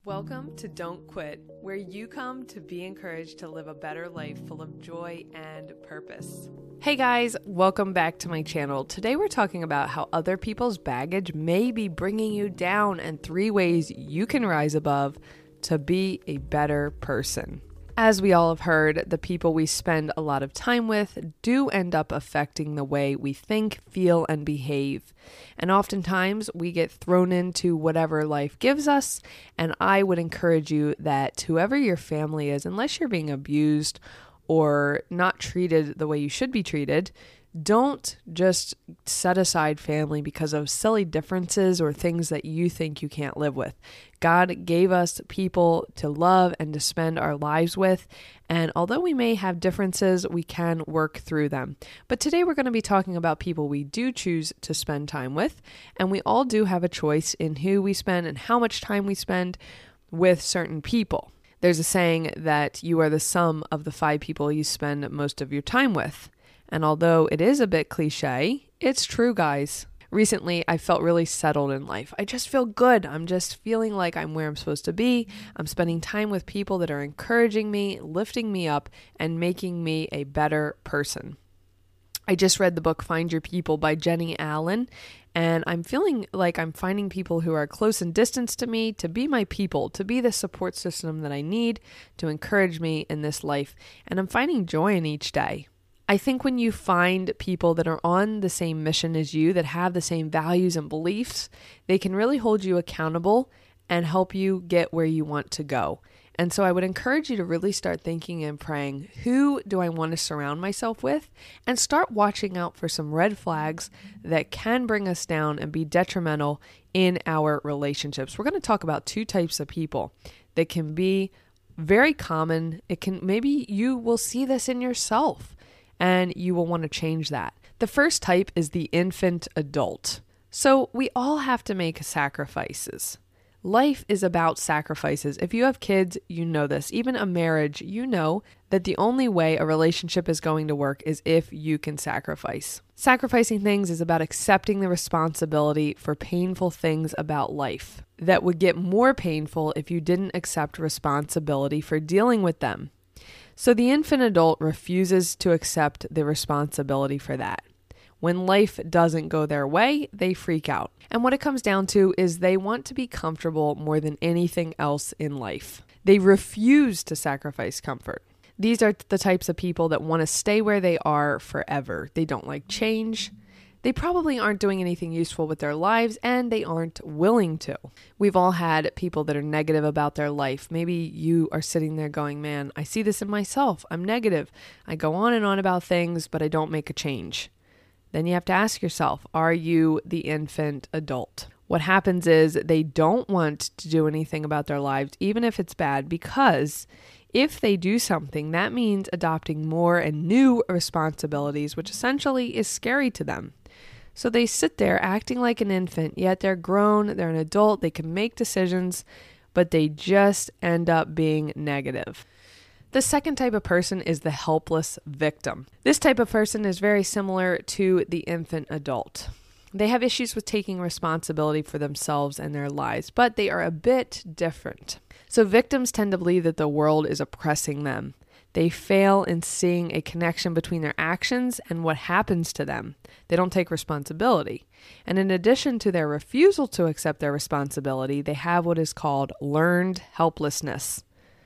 Welcome to Don't Quit, where you come to be encouraged to live a better life full of joy and purpose. Hey guys, welcome back to my channel. Today we're talking about how other people's baggage may be bringing you down and 3 ways you can rise above to be a better person. As we all have heard, the people we spend a lot of time with do end up affecting the way we think, feel, and behave. And oftentimes we get thrown into whatever life gives us. And I would encourage you that whoever your family is, unless you're being abused or not treated the way you should be treated, don't just set aside family because of silly differences or things that you think you can't live with. God gave us people to love and to spend our lives with, and although we may have differences, we can work through them. But today we're going to be talking about people we do choose to spend time with, and we all do have a choice in who we spend and how much time we spend with certain people. There's a saying that you are the sum of the 5 people you spend most of your time with. And although it is a bit cliche, it's true, guys. Recently, I felt really settled in life. I just feel good. I'm just feeling like I'm where I'm supposed to be. I'm spending time with people that are encouraging me, lifting me up, and making me a better person. I just read the book Find Your People by Jenny Allen, and I'm feeling like I'm finding people who are close in distance to me to be my people, to be the support system that I need to encourage me in this life. And I'm finding joy in each day. I think when you find people that are on the same mission as you, that have the same values and beliefs, they can really hold you accountable and help you get where you want to go. And so I would encourage you to really start thinking and praying, who do I want to surround myself with? And start watching out for some red flags that can bring us down and be detrimental in our relationships. We're going to talk about 2 types of people that can be very common. Maybe you will see this in yourself, and you will want to change that. The first type is the infant adult. So we all have to make sacrifices. Life is about sacrifices. If you have kids, you know this. Even a marriage, you know that the only way a relationship is going to work is if you can sacrifice. Sacrificing things is about accepting the responsibility for painful things about life that would get more painful if you didn't accept responsibility for dealing with them. So the infant adult refuses to accept the responsibility for that. When life doesn't go their way, they freak out. And what it comes down to is they want to be comfortable more than anything else in life. They refuse to sacrifice comfort. These are the types of people that want to stay where they are forever. They don't like change. They probably aren't doing anything useful with their lives, and they aren't willing to. We've all had people that are negative about their life. Maybe you are sitting there going, man, I see this in myself. I'm negative. I go on and on about things, but I don't make a change. Then you have to ask yourself, are you the infant adult? What happens is they don't want to do anything about their lives, even if it's bad, because if they do something, that means adopting more and new responsibilities, which essentially is scary to them. So they sit there acting like an infant, yet they're grown, they're an adult, they can make decisions, but they just end up being negative. The second type of person is the helpless victim. This type of person is very similar to the infant adult. They have issues with taking responsibility for themselves and their lives, but they are a bit different. So victims tend to believe that the world is oppressing them. They fail in seeing a connection between their actions and what happens to them. They don't take responsibility. And in addition to their refusal to accept their responsibility, they have what is called learned helplessness.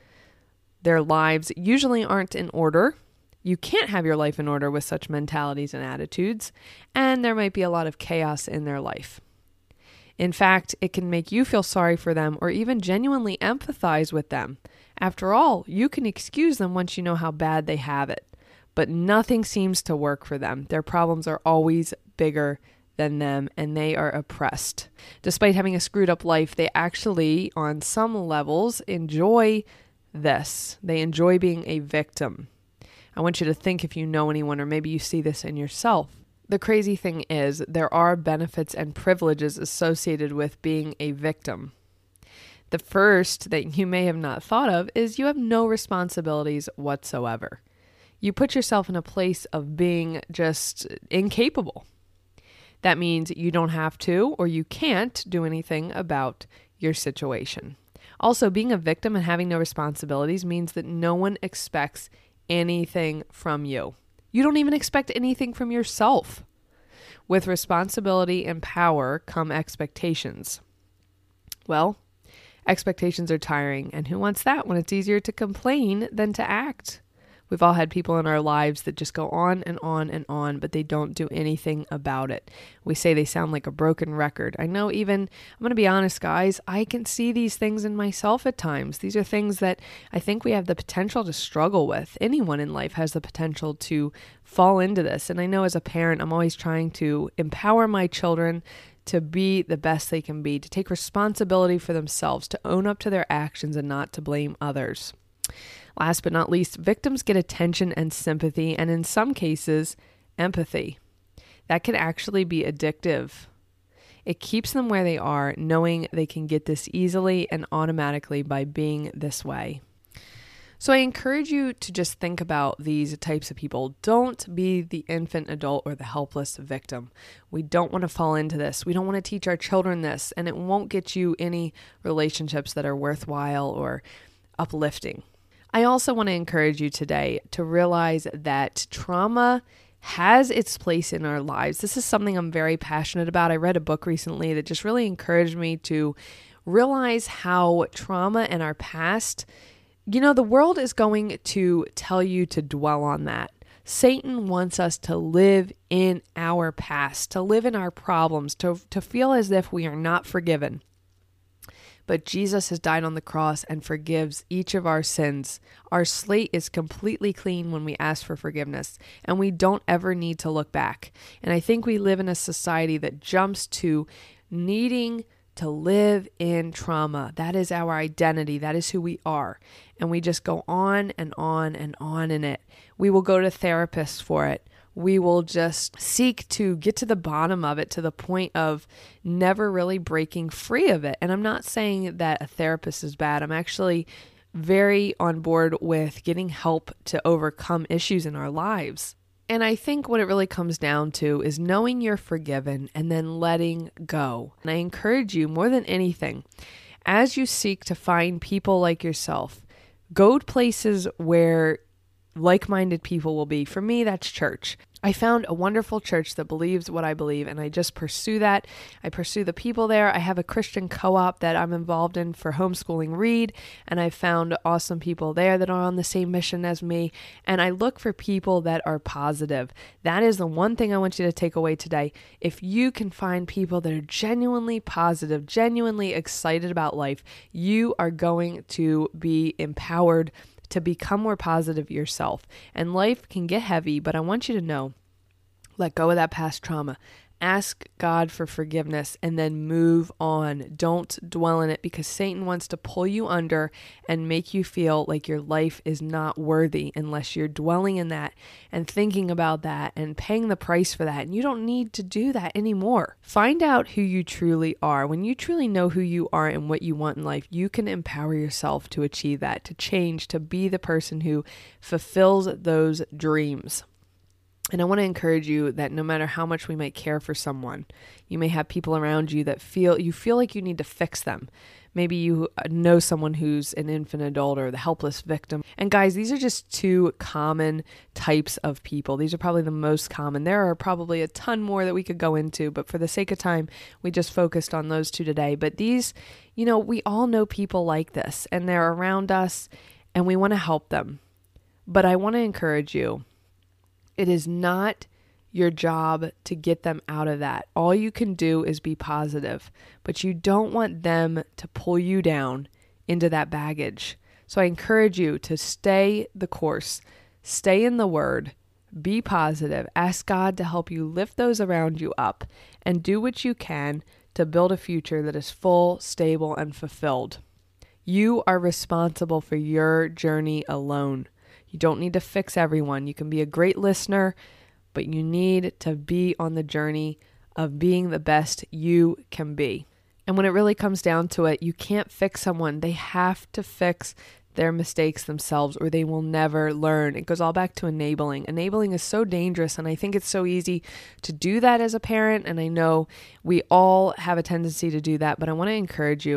Their lives usually aren't in order. You can't have your life in order with such mentalities and attitudes, and there might be a lot of chaos in their life. In fact, it can make you feel sorry for them or even genuinely empathize with them. After all, you can excuse them once you know how bad they have it. But nothing seems to work for them. Their problems are always bigger than them, and they are oppressed. Despite having a screwed up life, they actually, on some levels, enjoy this. They enjoy being a victim. I want you to think if you know anyone, or maybe you see this in yourself. The crazy thing is, there are benefits and privileges associated with being a victim. The first that you may have not thought of is you have no responsibilities whatsoever. You put yourself in a place of being just incapable. That means you don't have to or you can't do anything about your situation. Also, being a victim and having no responsibilities means that no one expects anything from you. You don't even expect anything from yourself. With responsibility and power come expectations. Well, expectations are tiring, and who wants that when it's easier to complain than to act? We've all had people in our lives that just go on and on and on, but they don't do anything about it. We say they sound like a broken record. I know I'm going to be honest, guys, I can see these things in myself at times. These are things that I think we have the potential to struggle with. Anyone in life has the potential to fall into this. And I know as a parent, I'm always trying to empower my children to be the best they can be, to take responsibility for themselves, to own up to their actions and not to blame others. Last but not least, victims get attention and sympathy, and in some cases, empathy. That can actually be addictive. It keeps them where they are, knowing they can get this easily and automatically by being this way. So I encourage you to just think about these types of people. Don't be the infant adult or the helpless victim. We don't want to fall into this. We don't want to teach our children this, and it won't get you any relationships that are worthwhile or uplifting. I also want to encourage you today to realize that trauma has its place in our lives. This is something I'm very passionate about. I read a book recently that just really encouraged me to realize how trauma in our past, the world is going to tell you to dwell on that. Satan wants us to live in our past, to live in our problems, to feel as if we are not forgiven. But Jesus has died on the cross and forgives each of our sins. Our slate is completely clean when we ask for forgiveness, and we don't ever need to look back. And I think we live in a society that jumps to needing to live in trauma. That is our identity. That is who we are. And we just go on and on and on in it. We will go to therapists for it. We will just seek to get to the bottom of it to the point of never really breaking free of it. And I'm not saying that a therapist is bad. I'm actually very on board with getting help to overcome issues in our lives. And I think what it really comes down to is knowing you're forgiven and then letting go. And I encourage you more than anything, as you seek to find people like yourself, go to places where like-minded people will be. For me, that's church. I found a wonderful church that believes what I believe, and I just pursue that. I pursue the people there. I have a Christian co-op that I'm involved in for homeschooling Read, and I found awesome people there that are on the same mission as me, and I look for people that are positive. That is the one thing I want you to take away today. If you can find people that are genuinely positive, genuinely excited about life, you are going to be empowered to become more positive yourself. And life can get heavy, but I want you to know, let go of that past trauma. Ask God for forgiveness and then move on. Don't dwell in it, because Satan wants to pull you under and make you feel like your life is not worthy unless you're dwelling in that and thinking about that and paying the price for that. And you don't need to do that anymore. Find out who you truly are. When you truly know who you are and what you want in life, you can empower yourself to achieve that, to change, to be the person who fulfills those dreams. And I want to encourage you that no matter how much we might care for someone, you may have people around you that feel like you need to fix them. Maybe you know someone who's an infant adult or the helpless victim. And guys, these are just two common types of people. These are probably the most common. There are probably a ton more that we could go into, but for the sake of time, we just focused on those two today. But these, we all know people like this, and they're around us, and we want to help them. But I want to encourage you, it is not your job to get them out of that. All you can do is be positive, but you don't want them to pull you down into that baggage. So I encourage you to stay the course, stay in the Word, be positive, ask God to help you lift those around you up, and do what you can to build a future that is full, stable, and fulfilled. You are responsible for your journey alone. You don't need to fix everyone. You can be a great listener, but you need to be on the journey of being the best you can be. And when it really comes down to it, you can't fix someone. They have to fix their mistakes themselves, or they will never learn. It goes all back to enabling. Enabling is so dangerous, and I think it's so easy to do that as a parent, and I know we all have a tendency to do that, but I want to encourage you,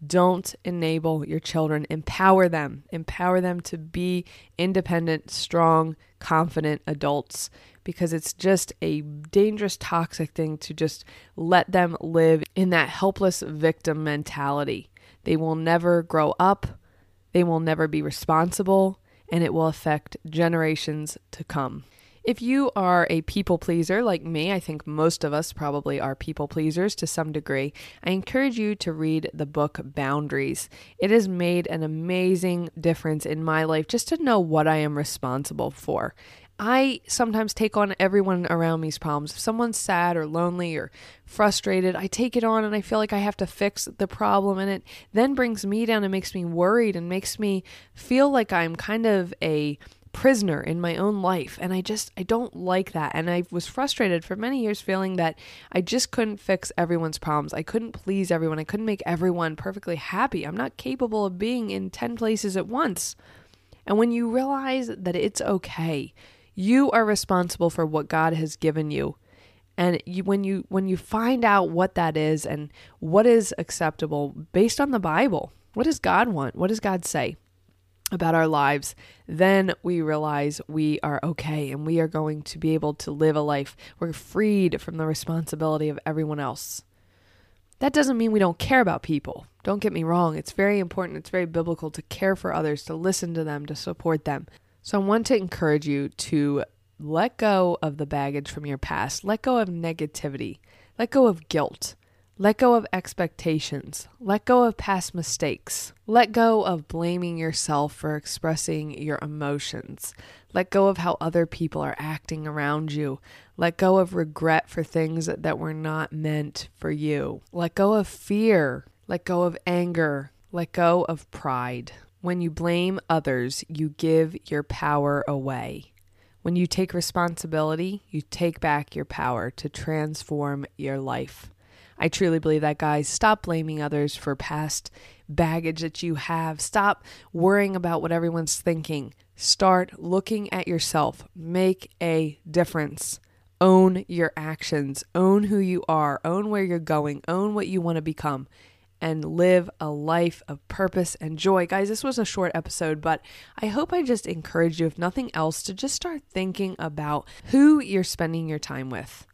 Don't enable your children. Empower them. Empower them to be independent, strong, confident adults, because it's just a dangerous, toxic thing to just let them live in that helpless victim mentality. They will never grow up. They will never be responsible, and it will affect generations to come. If you are a people pleaser like me, I think most of us probably are people pleasers to some degree, I encourage you to read the book Boundaries. It has made an amazing difference in my life just to know what I am responsible for. I sometimes take on everyone around me's problems. If someone's sad or lonely or frustrated, I take it on and I feel like I have to fix the problem, and it then brings me down and makes me worried and makes me feel like I'm kind of a prisoner in my own life. And I don't like that. And I was frustrated for many years feeling that I just couldn't fix everyone's problems. I couldn't please everyone. I couldn't make everyone perfectly happy. I'm not capable of being in 10 places at once. And when you realize that it's okay, you are responsible for what God has given you. And when you find out what that is and what is acceptable based on the Bible, what does God want? What does God say about our lives? Then we realize we are okay and we are going to be able to live a life. We're freed from the responsibility of everyone else. That doesn't mean we don't care about people. Don't get me wrong. It's very important. It's very biblical to care for others, to listen to them, to support them. So I want to encourage you to let go of the baggage from your past. Let go of negativity. Let go of guilt. Let go of expectations. Let go of past mistakes. Let go of blaming yourself for expressing your emotions. Let go of how other people are acting around you. Let go of regret for things that were not meant for you. Let go of fear. Let go of anger. Let go of pride. When you blame others, you give your power away. When you take responsibility, you take back your power to transform your life. I truly believe that, guys. Stop blaming others for past baggage that you have. Stop worrying about what everyone's thinking. Start looking at yourself. Make a difference. Own your actions. Own who you are. Own where you're going. Own what you want to become. And live a life of purpose and joy. Guys, this was a short episode, but I hope I just encouraged you, if nothing else, to just start thinking about who you're spending your time with,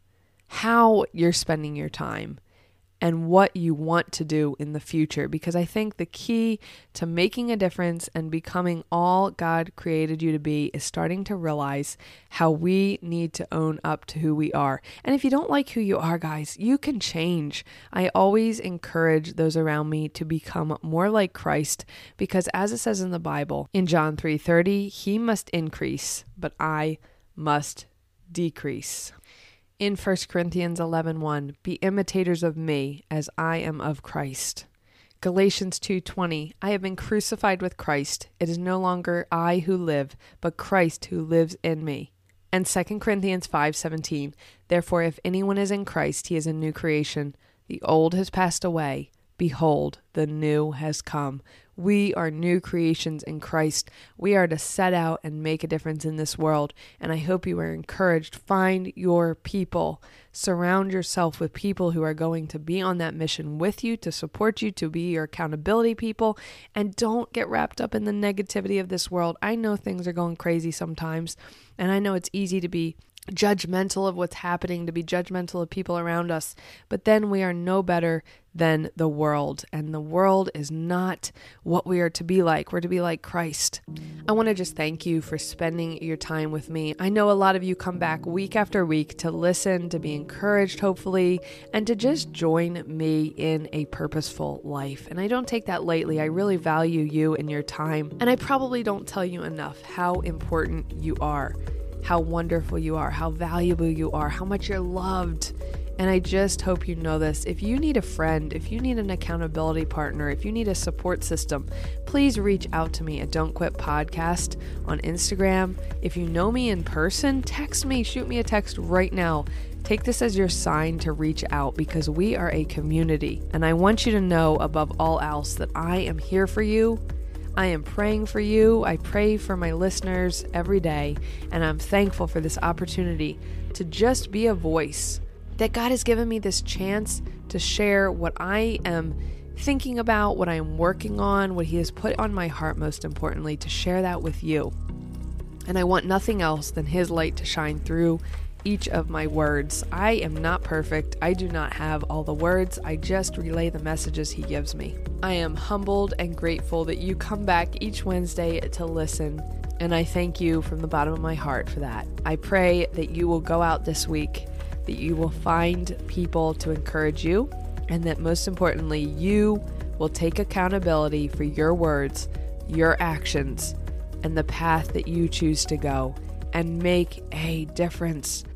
how you're spending your time, and what you want to do in the future. Because I think the key to making a difference and becoming all God created you to be is starting to realize how we need to own up to who we are. And if you don't like who you are, guys, you can change. I always encourage those around me to become more like Christ, because as it says in the Bible, in John 3:30, He must increase, but I must decrease. In 1 Corinthians 11:1, be imitators of me as I am of Christ. Galatians 2:20, I have been crucified with Christ. It is no longer I who live, but Christ who lives in me. And 2 Corinthians 5:17, therefore if anyone is in Christ, he is a new creation. The old has passed away. Behold, the new has come. We are new creations in Christ. We are to set out and make a difference in this world. And I hope you are encouraged. Find your people. Surround yourself with people who are going to be on that mission with you, to support you, to be your accountability people. And don't get wrapped up in the negativity of this world. I know things are going crazy sometimes. And I know it's easy to be judgmental of what's happening, to be judgmental of people around us, but then we are no better than the world, and the world is not what we are to be like. We're to be like Christ. I want to just thank you for spending your time with me. I know a lot of you come back week after week to listen, to be encouraged, hopefully, and to just join me in a purposeful life. And I don't take that lightly. I really value you and your time, and I probably don't tell you enough how important you are, how wonderful you are, how valuable you are, how much you're loved. And I just hope you know this. If you need a friend, if you need an accountability partner, if you need a support system, please reach out to me at Don't Quit Podcast on Instagram. If you know me in person, text me, shoot me a text right now. Take this as your sign to reach out, because we are a community. And I want you to know above all else that I am here for you. I am praying for you. I pray for my listeners every day, and I'm thankful for this opportunity to just be a voice, that God has given me this chance to share what I am thinking about, what I am working on, what He has put on my heart, most importantly, to share that with you. And I want nothing else than His light to shine through each of my words. I am not perfect. I do not have all the words. I just relay the messages He gives me. I am humbled and grateful that you come back each Wednesday to listen, and I thank you from the bottom of my heart for that. I pray that you will go out this week, that you will find people to encourage you, and that most importantly, you will take accountability for your words, your actions, and the path that you choose to go, and make a difference